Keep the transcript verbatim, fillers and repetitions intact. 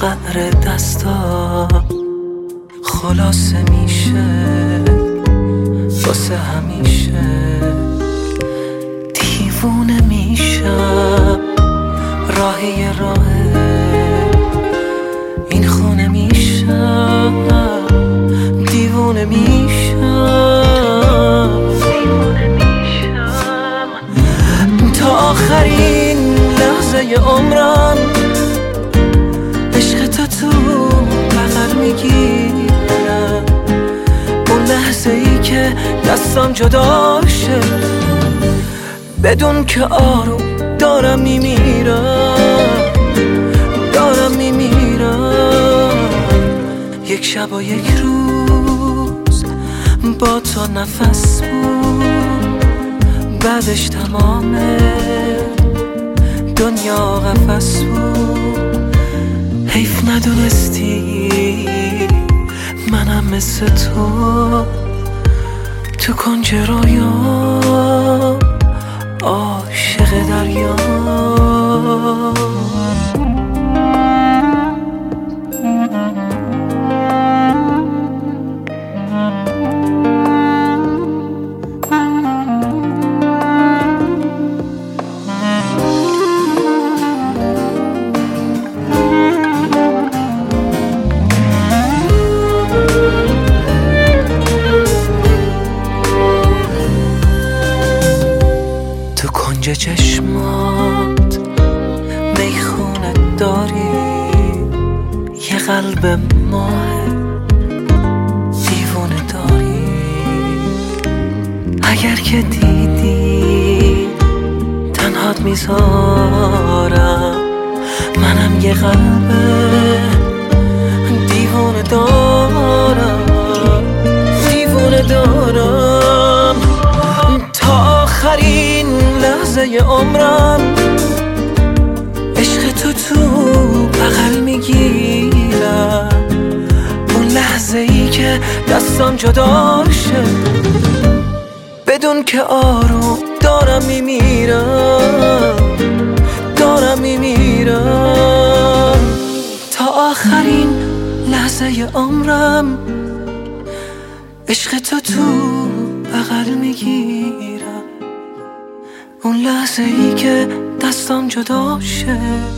قعر دستا خلاصه میشه واسه همیشه. دیوونه میشم راهی راهه این خونه میشم دیوونه میشم تا آخرین لحظه عمرم عشق تو تو بغل میگیرم. اون لحظه ای که دستم جدا شه بدون که آروم دارم میمیرم دارم میمیرم. یک شب و یک روز با تو نفس بود بعدش تمام دنیا قفس بود. حیف ندونستی منم مثل تو تو کنج رویام عاشق دریا. تو کنج چشمات میخونه داری یه قلب ماه دیوونه داری. اگر که دیدی تنهات میذارم منم یه قلب دیوونه دارم دیوونه دارم. تا آخرین لحظه عمرم عشق تو تو بغل میگیرم. اون لحظه ای که دستم جدا شه بدون که آروم دارم میمیرم دارم میمیرم. تا آخرین لحظه عمرم عشق تو تو بغل میگیرم. اون لحظه ای که دستم جدا شه